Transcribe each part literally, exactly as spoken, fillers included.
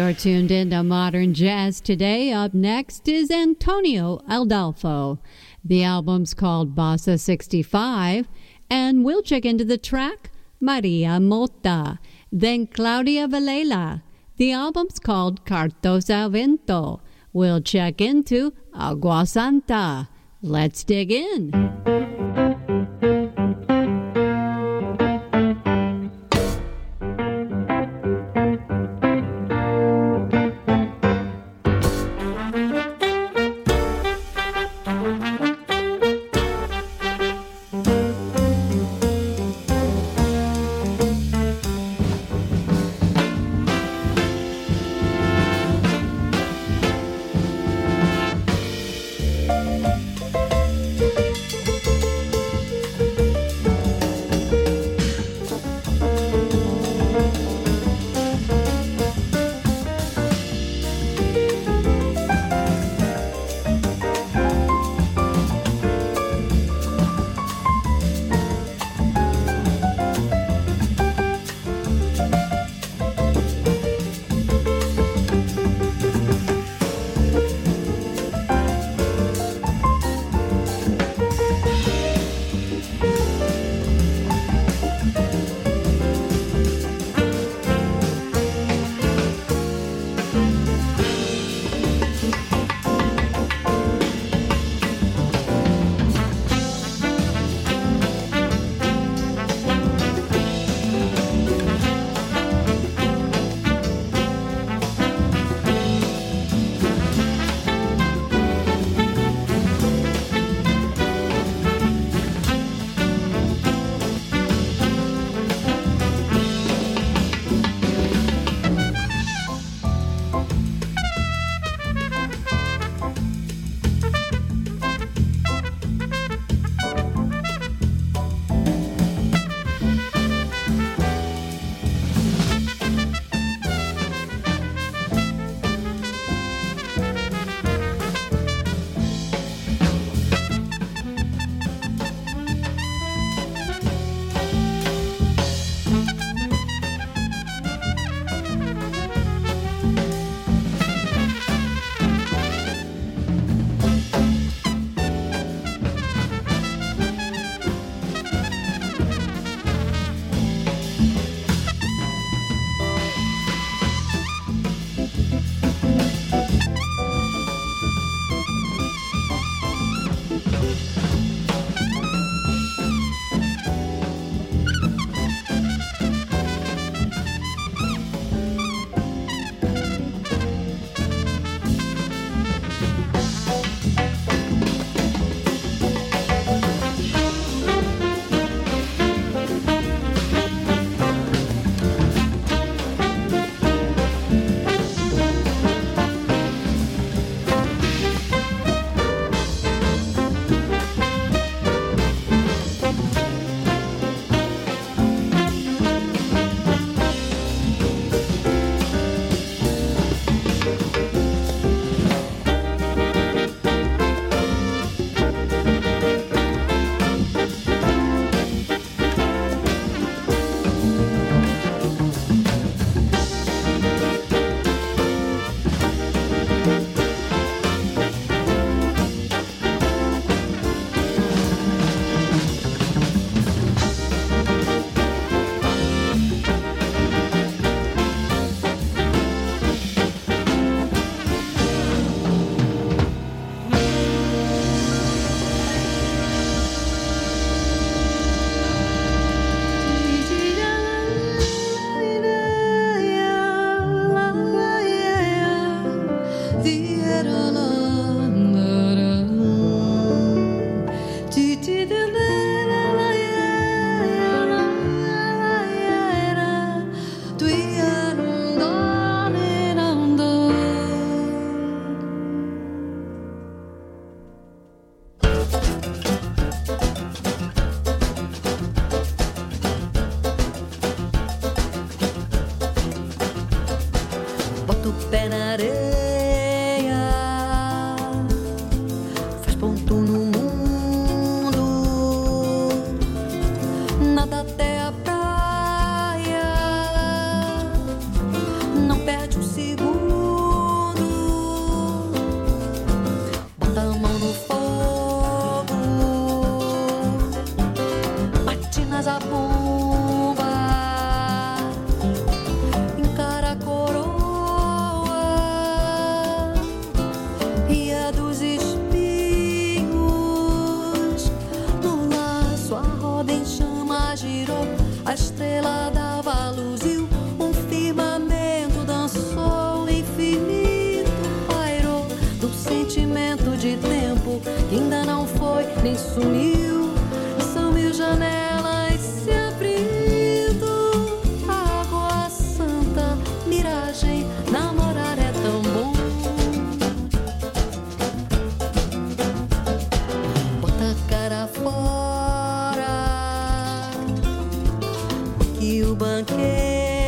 You're tuned into Modern Jazz today. Up next is Antonio Adolfo. The album's called Bossa sixty-five, and we'll check into the track Maria Motta. Then Claudia Valela. The album's called Cartos al Vento. We'll check into Agua Santa. Let's dig in. sumiu. São mil janelas se abrindo, água santa, miragem, namorar é tão bom. Bota a cara fora, que o banquete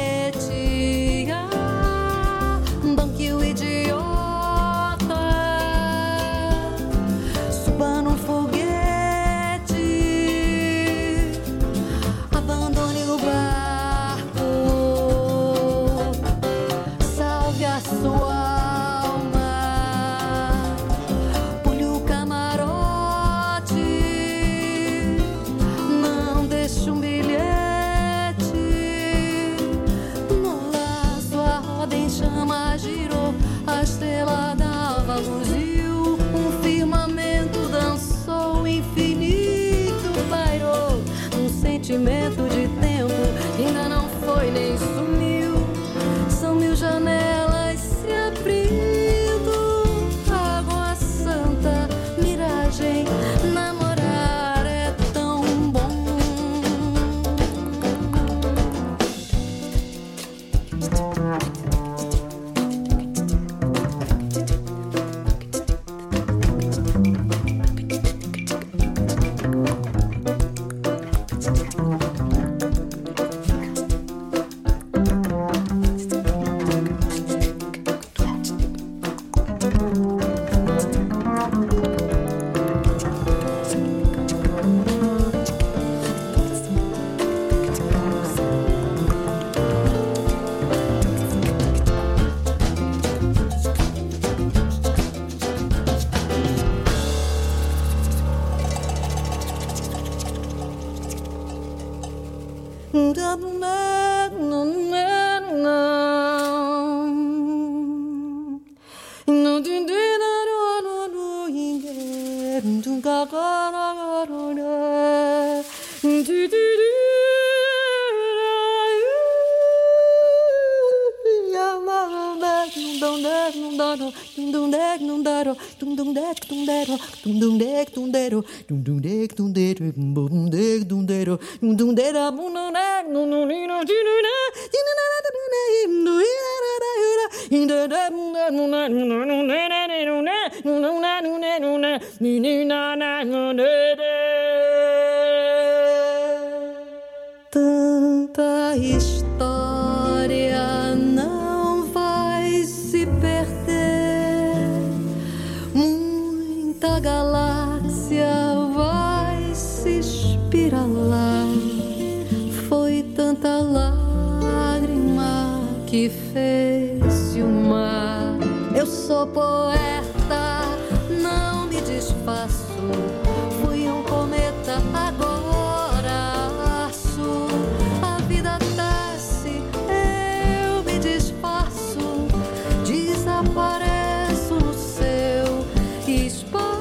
sentimento de tempo ainda não foi nem sumiu. São mil janelas se abrindo, água santa, miragem, namorar é tão bom. Tanta história não vai se perder, muita galáxia vai se espiralar. Foi tanta lágrima que fez-se o mar. Eu sou poeta, não me desfaço. Fui um cometa, agora aço. A vida desce, eu me desfaço. Desapareço no seu espaço.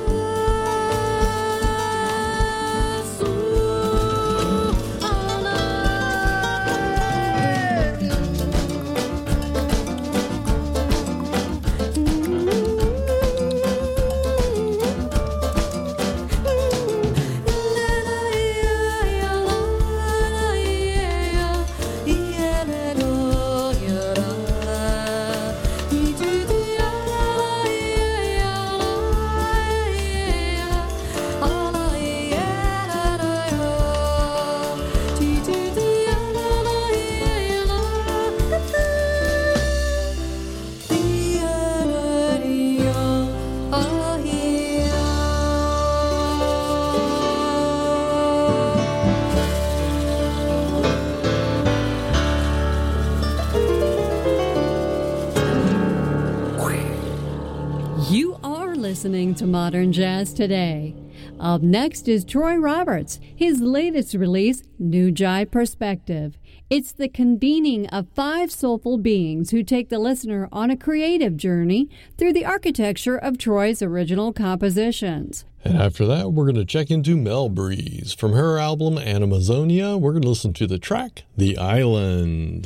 Listening to Modern Jazz Today. Up next is Troy Roberts, his latest release, New Jive Perspective. It's the convening of five soulful beings who take the listener on a creative journey through the architecture of Troy's original compositions. And after that, we're going to check into Mel Breeze. From her album, Animazonia, we're going to listen to the track, The Island.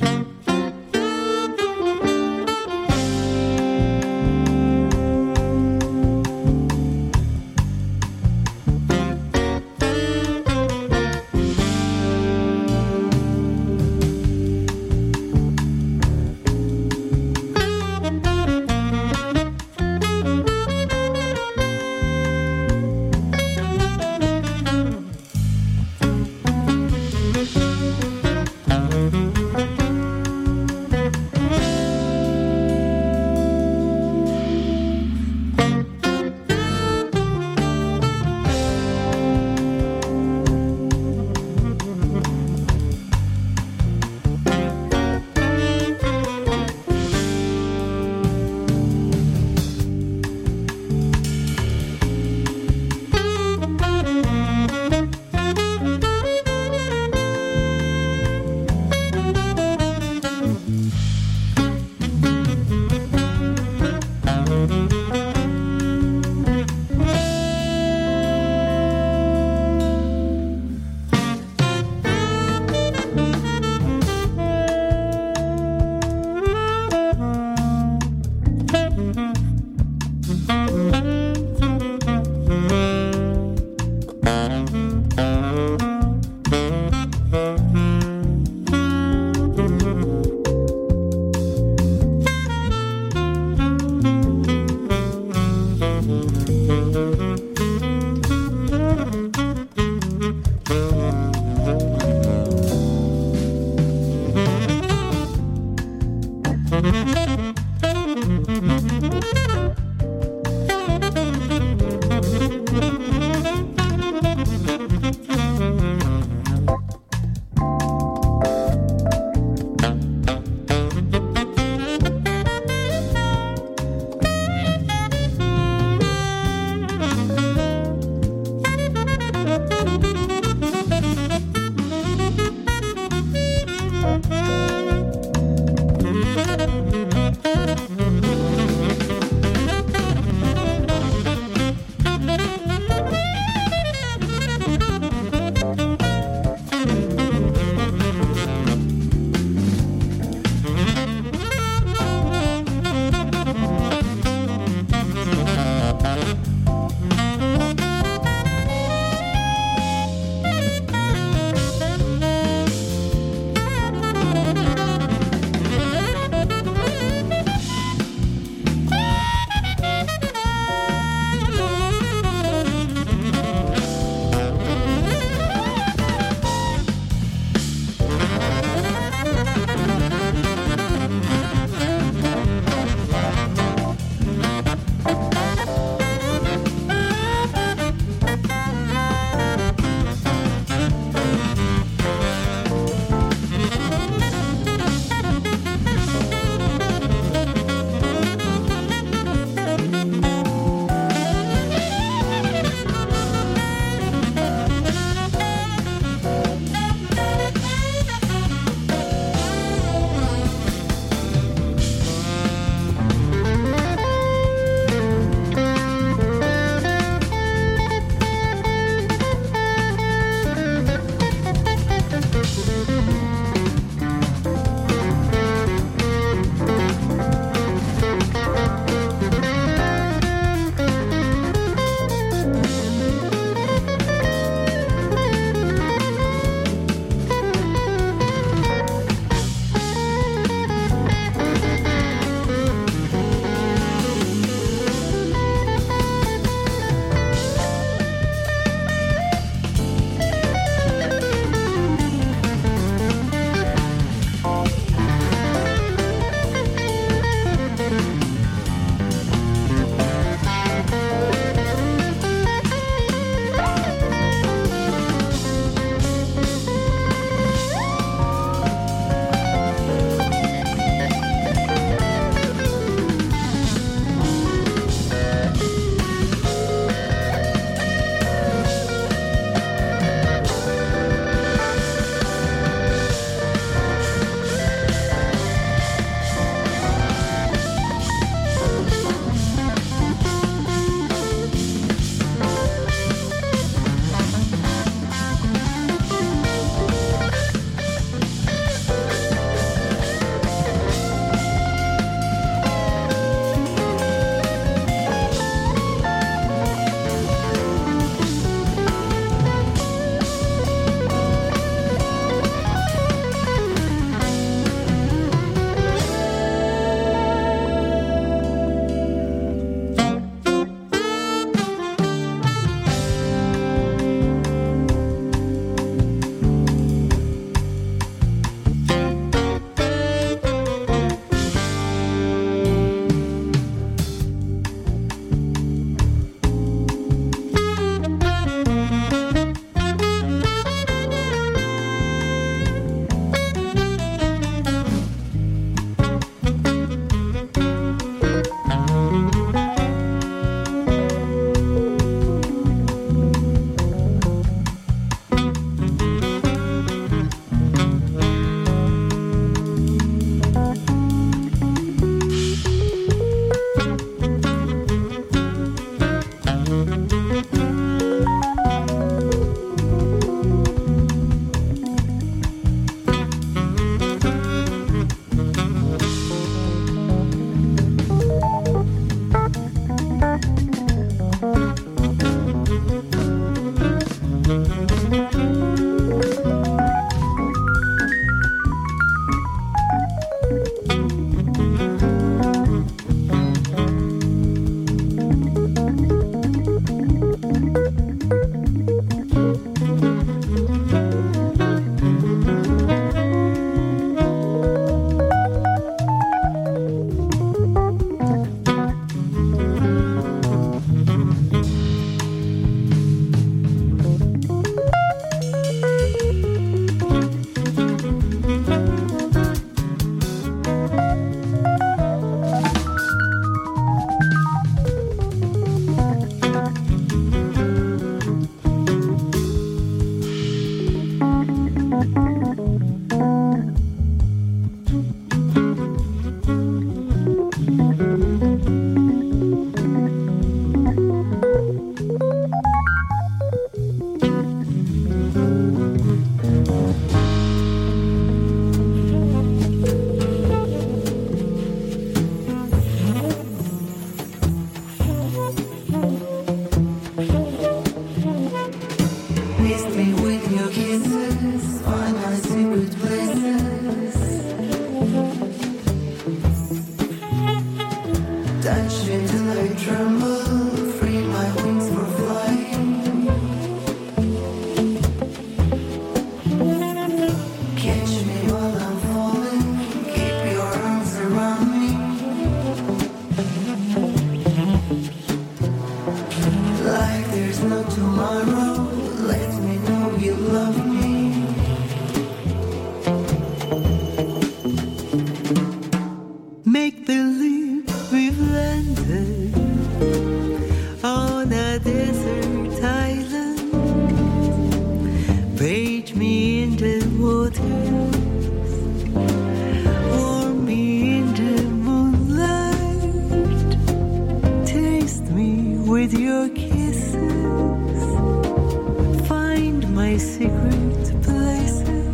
secret places.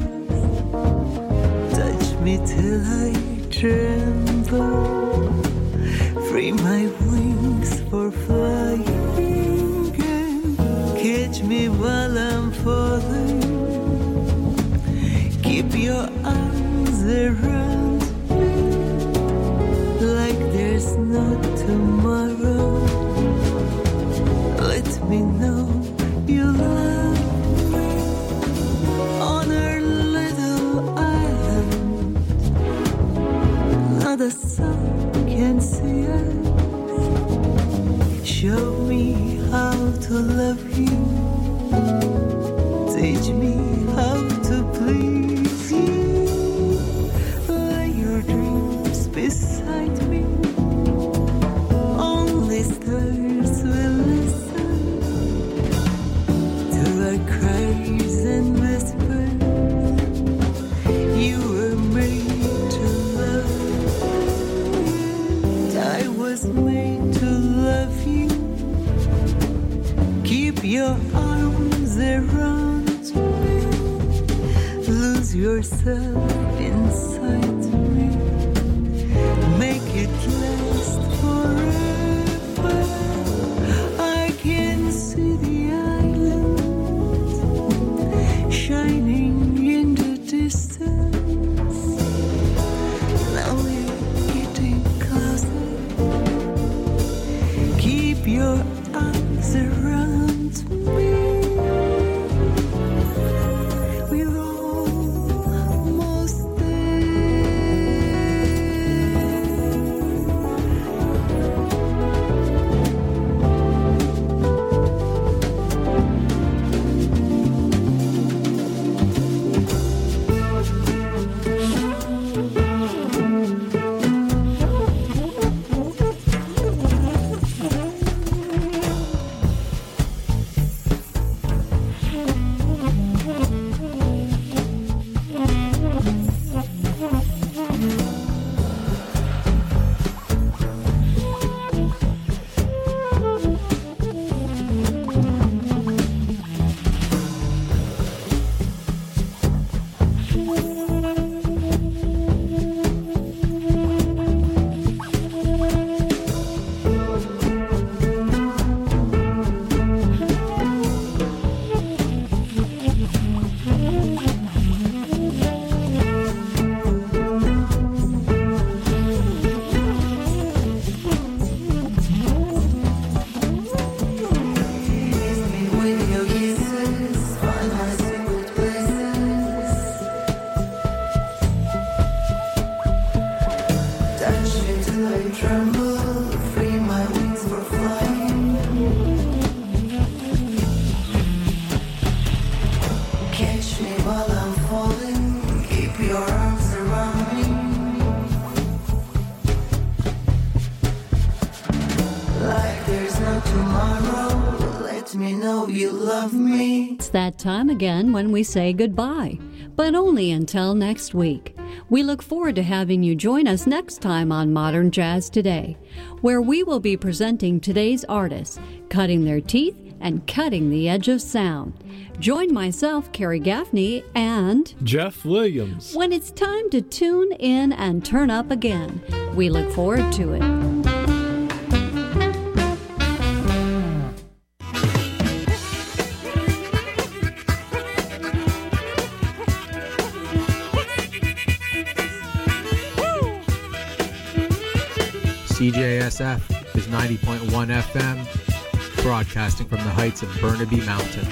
Touch me till I tremble. Free my wings for flying and catch me while I'm falling. Keep your arms around me like there's no tomorrow. Let me know you love me on our little island. Not a sun can see us. Show me how to love you. Teach me how to please you. Lay your dreams beside me. Only stars will listen to our cries and whispers. You were made to love, and I was made to love you. Keep your arms around me. Lose yourself inside me. Make it last forever. I can see the island shining in the distance. Now we're getting closer. Keep your arms around me. We're almost It's that time again when we say goodbye, but only until next week. We look forward to having you join us next time on Modern Jazz Today, where we will be presenting today's artists, cutting their teeth and cutting the edge of sound. Join myself, Carrie Gaffney, and Jeff Williams when it's time to tune in and turn up again. We look forward to it. C J S F is ninety point one F M, broadcasting from the heights of Burnaby Mountain.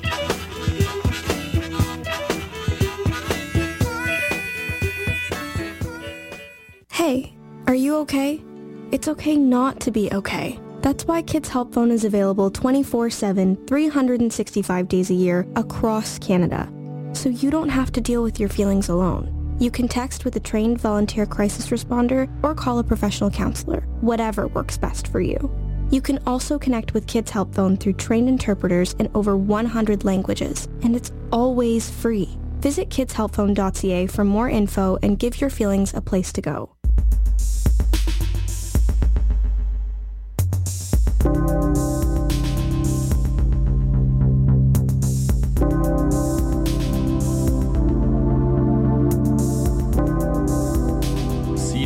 Hey, are you okay? It's okay not to be okay. That's why Kids Help Phone is available twenty-four seven, three hundred sixty-five days a year across Canada. So you don't have to deal with your feelings alone. You can text with a trained volunteer crisis responder or call a professional counselor, whatever works best for you. You can also connect with Kids Help Phone through trained interpreters in over one hundred languages, and it's always free. Visit kids help phone dot c a for more info and give your feelings a place to go.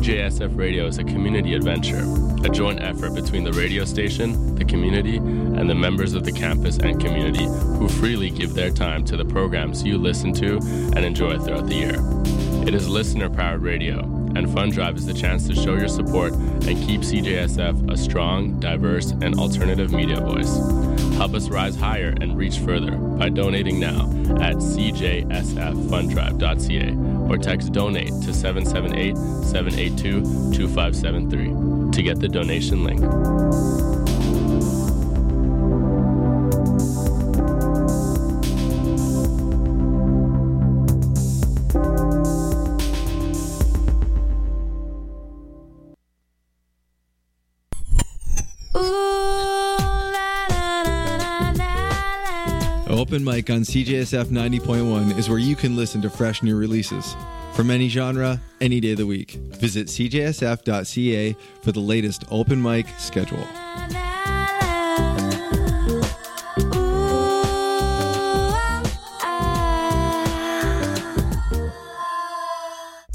J S F Radio is a community adventure, a joint effort between the radio station, the community, and the members of the campus and community who freely give their time to the programs you listen to and enjoy throughout the year. It is listener-powered radio, and Fund Drive is the chance to show your support and keep C J S F a strong, diverse, and alternative media voice. Help us rise higher and reach further by donating now at c j s f fund drive dot c a or text donate to seven seven eight, seven eight two, two five seven three to get the donation link. Open Mic on C J S F ninety point one is where you can listen to fresh new releases. From any genre, any day of the week. Visit c j s f dot c a for the latest Open Mic schedule.